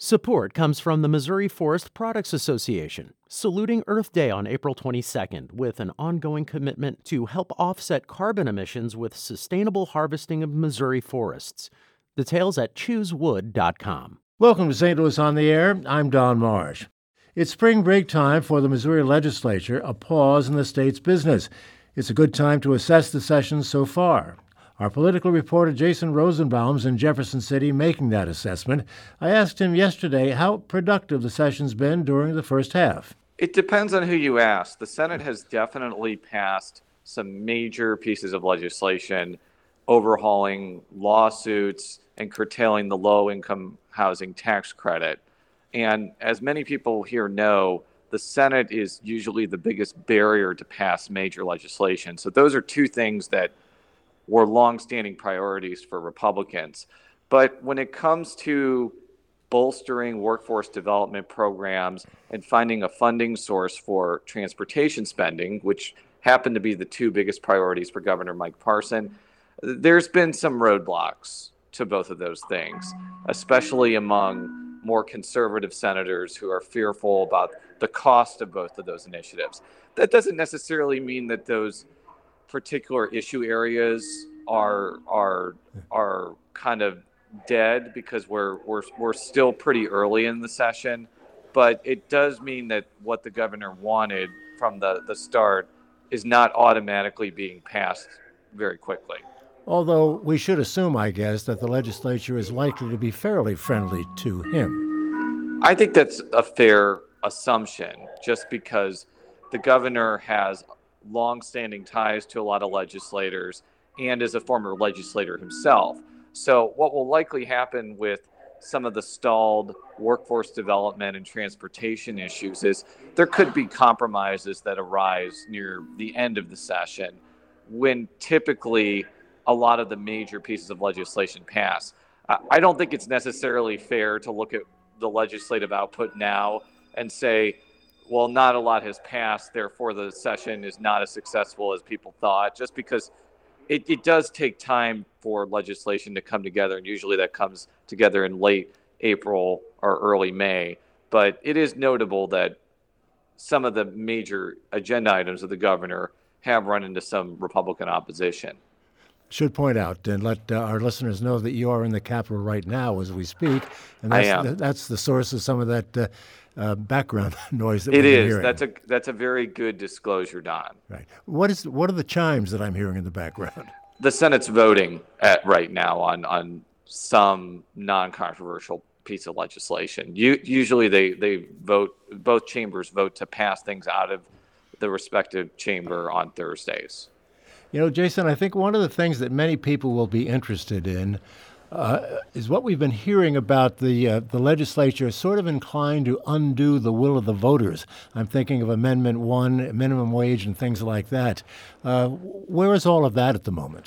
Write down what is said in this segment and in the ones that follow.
Support comes from the Missouri Forest Products Association, saluting Earth Day on April 22nd with an ongoing commitment to help offset carbon emissions with sustainable harvesting of Missouri forests. Details at choosewood.com. Welcome to St. Louis on the Air. I'm Don Marsh. It's spring break time for the Missouri legislature, a pause in the state's business. It's a good time to assess the session so far. Our political reporter Jason Rosenbaum's in Jefferson City making that assessment. I asked him yesterday how productive the session's been during the first half. It depends on who you ask. The Senate has definitely passed some major pieces of legislation, overhauling lawsuits and curtailing the low-income housing tax credit. And as many people here know, the Senate is usually the biggest barrier to pass major legislation. So those are two things that were longstanding priorities for Republicans. But when it comes to bolstering workforce development programs and finding a funding source for transportation spending, which happen to be the two biggest priorities for Governor Mike Parson, there's been some roadblocks to both of those things, especially among more conservative senators who are fearful about the cost of both of those initiatives. That doesn't necessarily mean that those particular issue areas are kind of dead, because we're still pretty early in the session, but it does mean that what the governor wanted from the start is not automatically being passed very quickly. Although we should assume, I guess, that the legislature is likely to be fairly friendly to him. I think that's a fair assumption, just because the governor has long-standing ties to a lot of legislators and is a former legislator himself. So what will likely happen with some of the stalled workforce development and transportation issues is there could be compromises that arise near the end of the session when typically a lot of the major pieces of legislation pass. I don't think it's necessarily fair to look at the legislative output now and say, well, not a lot has passed, therefore the session is not as successful as people thought, just because it does take time for legislation to come together, and usually that comes together in late April or early May. But it is notable that some of the major agenda items of the governor have run into some Republican opposition. Should point out and let our listeners know that you are in the Capitol right now as we speak, and that's the source of some of that background noise that we're hearing. It is. That's a very good disclosure, Don. Right. What are the chimes that I'm hearing in the background? The Senate's voting right now on some non-controversial piece of legislation. Usually they vote, both chambers vote to pass things out of the respective chamber on Thursdays. You know, Jason, I think one of the things that many people will be interested in is what we've been hearing about the legislature sort of inclined to undo the will of the voters. I'm thinking of Amendment 1, minimum wage and things like that. Where is all of that at the moment?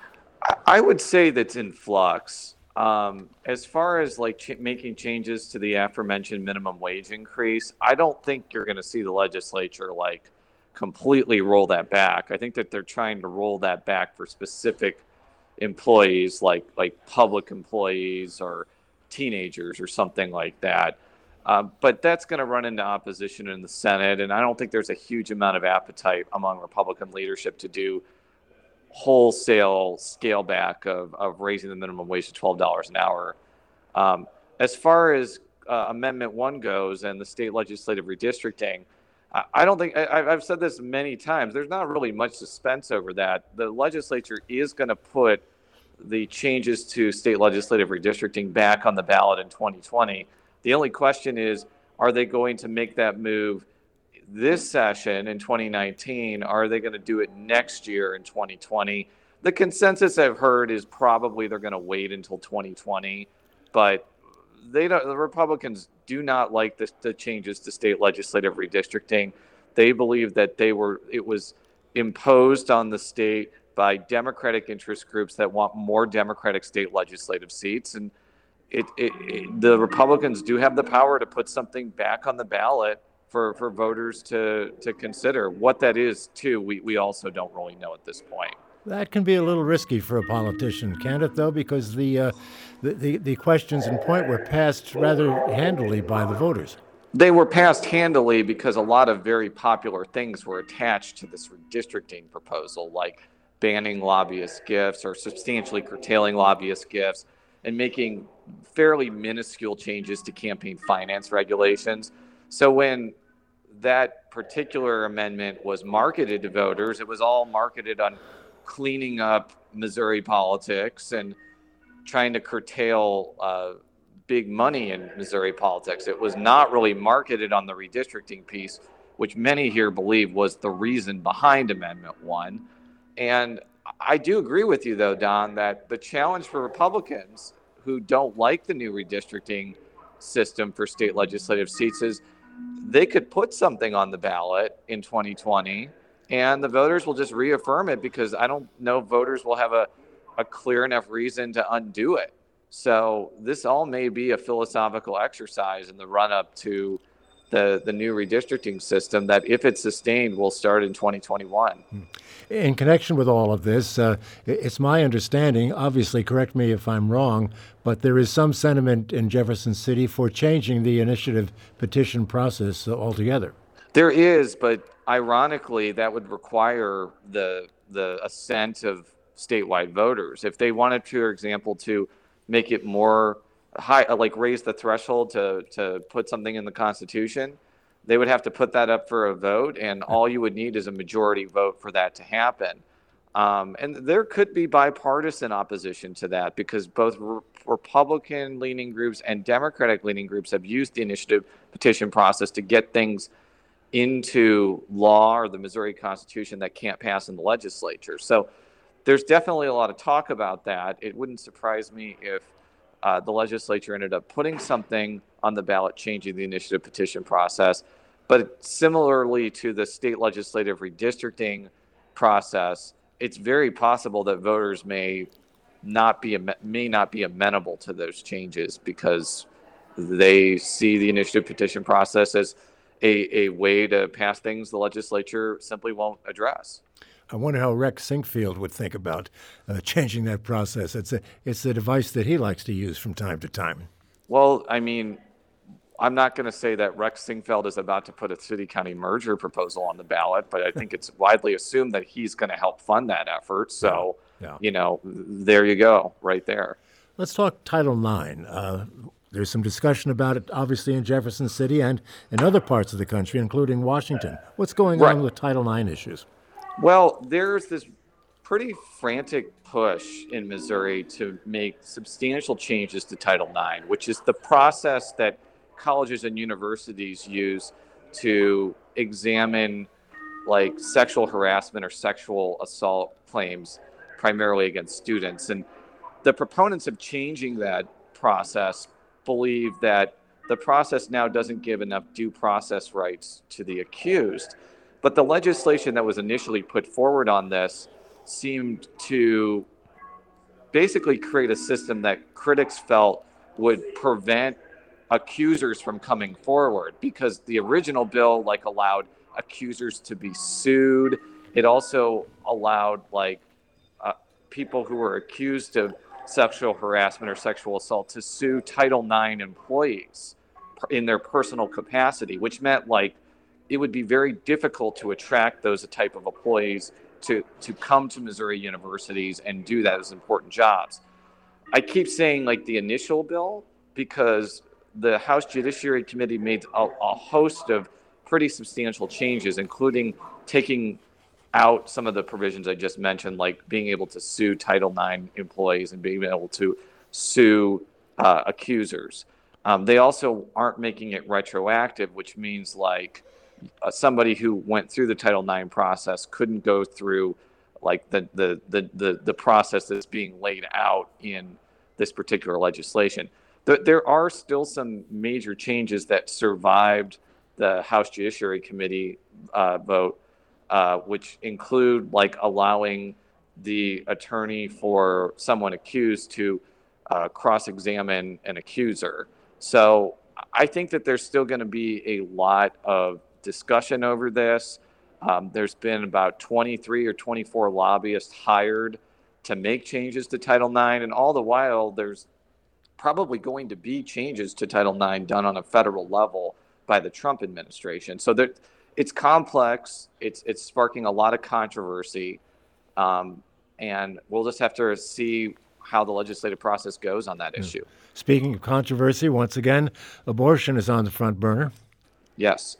I would say that's in flux. As far as making changes to the aforementioned minimum wage increase, I don't think you're going to see the legislature completely roll that back. I think that they're trying to roll that back for specific employees like public employees or teenagers or something like that. But that's going to run into opposition in the Senate, and I don't think there's a huge amount of appetite among Republican leadership to do wholesale scale back of raising the minimum wage to $12 an hour. As far as Amendment 1 goes and the state legislative redistricting, I don't think, I've said this many times, there's not really much suspense over that. The legislature is going to put the changes to state legislative redistricting back on the ballot in 2020. The only question is, are they going to make that move this session in 2019? Are they going to do it next year in 2020? The consensus I've heard is probably they're going to wait until 2020, but the Republicans do not like the changes to state legislative redistricting. They believe that it was imposed on the state by Democratic interest groups that want more Democratic state legislative seats, and the Republicans do have the power to put something back on the ballot for voters to consider. What that is, too, we also don't really know at this point. That can be a little risky for a politician, can't it, though? Because the the questions in point were passed rather handily by the voters. They were passed handily because a lot of very popular things were attached to this redistricting proposal, like banning lobbyist gifts or substantially curtailing lobbyist gifts and making fairly minuscule changes to campaign finance regulations. So when that particular amendment was marketed to voters, it was all marketed on cleaning up Missouri politics and trying to curtail big money in Missouri politics. It was not really marketed on the redistricting piece, which many here believe was the reason behind Amendment 1. And I do agree with you, though, Don, that the challenge for Republicans who don't like the new redistricting system for state legislative seats is they could put something on the ballot in 2020 and the voters will just reaffirm it because I don't know voters will have a clear enough reason to undo it. So this all may be a philosophical exercise in the run-up to the new redistricting system that, if it's sustained, will start in 2021. In connection with all of this, it's my understanding, obviously correct me if I'm wrong, but there is some sentiment in Jefferson City for changing the initiative petition process altogether. There is, but ironically, that would require the assent of statewide voters. If they wanted, for example, to make it more high, like raise the threshold to put something in the Constitution, they would have to put that up for a vote, and all you would need is a majority vote for that to happen. And there could be bipartisan opposition to that because both Republican-leaning groups and Democratic-leaning groups have used the initiative petition process to get things into law or the Missouri Constitution that can't pass in the legislature. So there's definitely a lot of talk about that. It wouldn't surprise me if the legislature ended up putting something on the ballot changing the initiative petition process. But similarly to the state legislative redistricting process, it's very possible that voters may not be amenable to those changes because they see the initiative petition process as a way to pass things the legislature simply won't address. I wonder how Rex Sinkfield would think about changing that process. It's a device that he likes to use from time to time. Well, I mean, I'm not going to say that Rex Sinkfield is about to put a city-county merger proposal on the ballot, but I think it's widely assumed that he's going to help fund that effort. So, there you go, right there. Let's talk Title IX. There's some discussion about it, obviously, in Jefferson City and in other parts of the country, including Washington. What's going on with Title IX issues? Well, there's this pretty frantic push in Missouri to make substantial changes to Title IX, which is the process that colleges and universities use to examine like sexual harassment or sexual assault claims primarily against students. And the proponents of changing that process believe that the process now doesn't give enough due process rights to the accused. But the legislation that was initially put forward on this seemed to basically create a system that critics felt would prevent accusers from coming forward, because the original bill allowed accusers to be sued. It also allowed people who were accused of sexual harassment or sexual assault to sue Title IX employees in their personal capacity, which meant it would be very difficult to attract those type of employees to come to Missouri universities and do that as important jobs. I keep saying the initial bill because the House Judiciary Committee made a host of pretty substantial changes, including taking out some of the provisions I just mentioned, like being able to sue Title IX employees and being able to sue accusers. They also aren't making it retroactive, which means somebody who went through the Title IX process couldn't go through the process that's being laid out in this particular legislation. There are still some major changes that survived the House Judiciary Committee vote, which include allowing the attorney for someone accused to cross-examine an accuser. So I think that there's still going to be a lot of discussion over this. There's been about 23 or 24 lobbyists hired to make changes to Title IX, and all the while there's probably going to be changes to Title IX done on a federal level by the Trump administration. So that it's complex. It's sparking a lot of controversy, and we'll just have to see how the legislative process goes on that issue. Speaking of controversy, once again, abortion is on the front burner. Yes.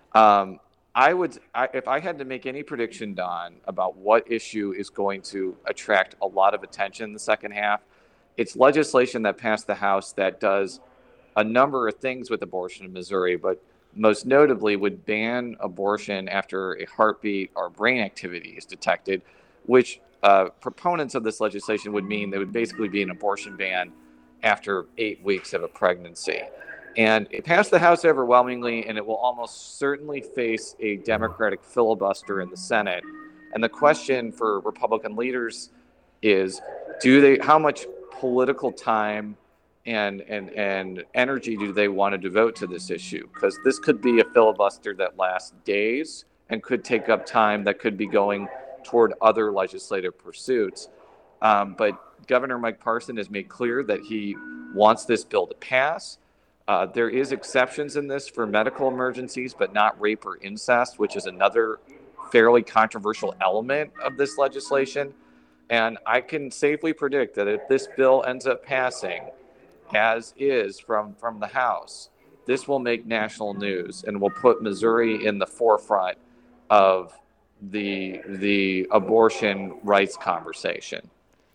If I had to make any prediction, Don, about what issue is going to attract a lot of attention in the second half, it's legislation that passed the House that does a number of things with abortion in Missouri, but most notably would ban abortion after a heartbeat or brain activity is detected, which proponents of this legislation would mean there would basically be an abortion ban after 8 weeks of a pregnancy. And it passed the House overwhelmingly, and it will almost certainly face a Democratic filibuster in the Senate. And the question for Republican leaders is, how much political time and energy do they want to devote to this issue? Because this could be a filibuster that lasts days and could take up time that could be going toward other legislative pursuits. But Governor Mike Parson has made clear that he wants this bill to pass. There is exceptions in this for medical emergencies, but not rape or incest, which is another fairly controversial element of this legislation. And I can safely predict that if this bill ends up passing, as is from the House, this will make national news and will put Missouri in the forefront of the abortion rights conversation.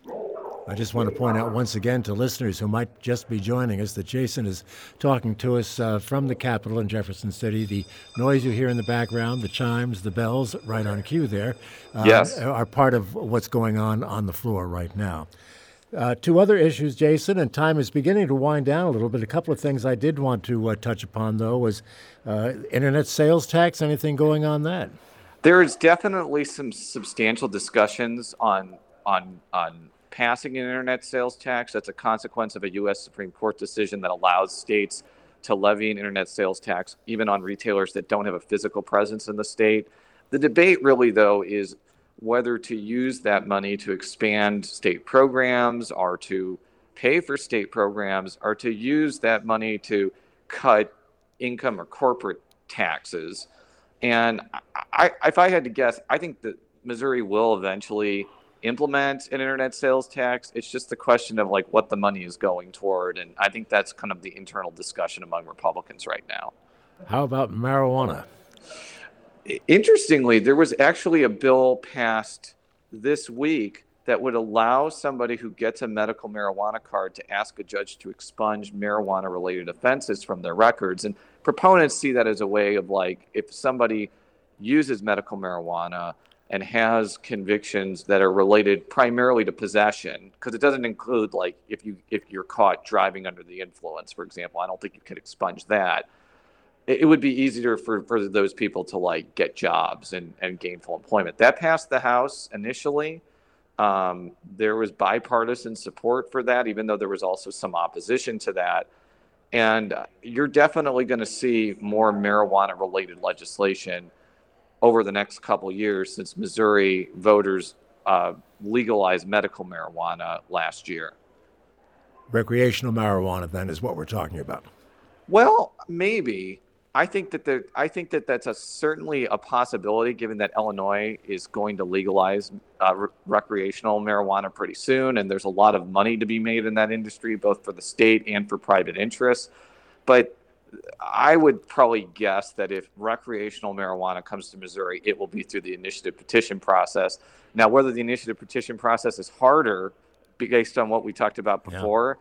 I just want to point out once again to listeners who might just be joining us that Jason is talking to us from the Capitol in Jefferson City. The noise you hear in the background, the chimes, the bells, right on cue there, yes, are part of what's going on the floor right now. Two other issues, Jason, and time is beginning to wind down a little bit. A couple of things I did want to touch upon, though, was internet sales tax. Anything going on that? There is definitely some substantial discussions on passing an internet sales tax. That's a consequence of a U.S. Supreme Court decision that allows states to levy an internet sales tax even on retailers that don't have a physical presence in the state. The debate really, though, is whether to use that money to expand state programs or to pay for state programs or to use that money to cut income or corporate taxes. And if I had to guess, I think that Missouri will eventually implement an internet sales tax. It's just the question of like what the money is going toward. And I think that's kind of the internal discussion among Republicans right now. How about marijuana? Interestingly, there was actually a bill passed this week that would allow somebody who gets a medical marijuana card to ask a judge to expunge marijuana-related offenses from their records. And proponents see that as a way of like, if somebody uses medical marijuana and has convictions that are related primarily to possession, because it doesn't include like if you're caught driving under the influence, for example, I don't think you could expunge that. It would be easier for those people to like get jobs and gainful employment. That passed the House initially. There was bipartisan support for that, even though there was also some opposition to that. And you're definitely going to see more marijuana-related legislation over the next couple of years since Missouri voters legalized medical marijuana last year. Recreational marijuana, then, is what we're talking about. Well, maybe. I think that that's certainly a possibility, given that Illinois is going to legalize recreational marijuana pretty soon, and there's a lot of money to be made in that industry, both for the state and for private interests. But I would probably guess that if recreational marijuana comes to Missouri, it will be through the initiative petition process. Now, whether the initiative petition process is harder, based on what we talked about before,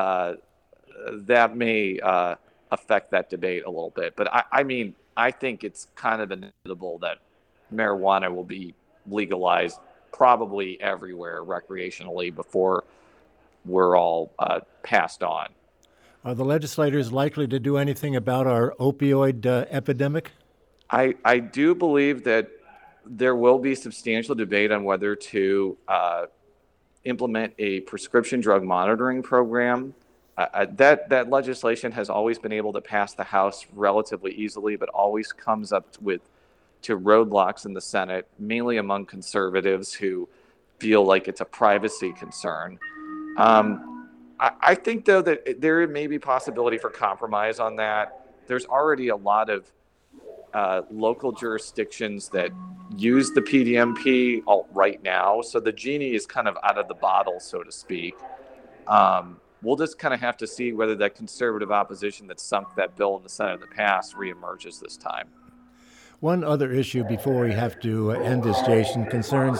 that may affect that debate a little bit. But I mean, I think it's kind of inevitable that marijuana will be legalized probably everywhere recreationally before we're all passed on. Are the legislators likely to do anything about our opioid epidemic? I do believe that there will be substantial debate on whether to implement a prescription drug monitoring program. That legislation has always been able to pass the House relatively easily, but always comes up to roadblocks in the Senate, mainly among conservatives who feel like it's a privacy concern. I think, though, that there may be possibility for compromise on that. There's already a lot of local jurisdictions that use the PDMP right now, so the genie is kind of out of the bottle, so to speak. We'll just kind of have to see whether that conservative opposition that sunk that bill in the Senate in the past reemerges this time. One other issue before we have to end this, Jason, concerns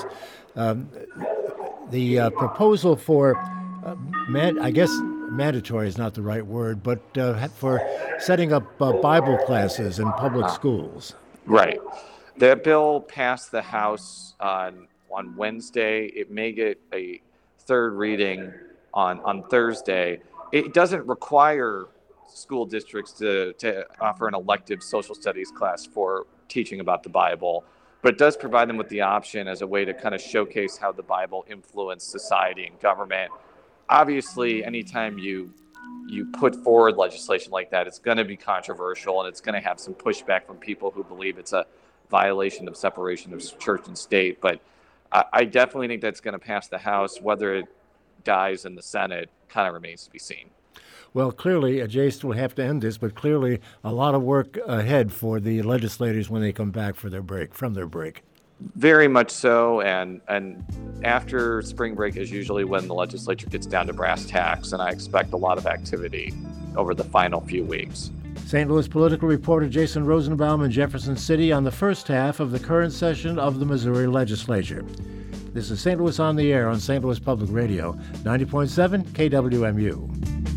the proposal for, I guess mandatory is not the right word, but for setting up Bible classes in public schools. Right. That bill passed the House on Wednesday. It may get a third reading on Thursday. It doesn't require school districts to offer an elective social studies class for teaching about the Bible, but it does provide them with the option as a way to kind of showcase how the Bible influenced society and government. Obviously, anytime you put forward legislation like that, it's going to be controversial and it's going to have some pushback from people who believe it's a violation of separation of church and state. But I definitely think that's going to pass the House. Whether it dies in the Senate kind of remains to be seen. Well, clearly, Jason will have to end this, but clearly a lot of work ahead for the legislators when they come back from their break. Very much so, and after spring break is usually when the legislature gets down to brass tacks, and I expect a lot of activity over the final few weeks. St. Louis political reporter Jason Rosenbaum in Jefferson City on the first half of the current session of the Missouri Legislature. This is St. Louis on the Air on St. Louis Public Radio, 90.7 KWMU.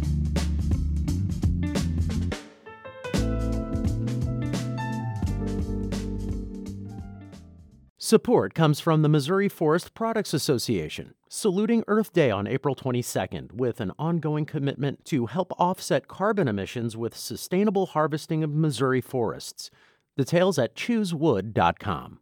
Support comes from the Missouri Forest Products Association, saluting Earth Day on April 22nd with an ongoing commitment to help offset carbon emissions with sustainable harvesting of Missouri forests. Details at choosewood.com.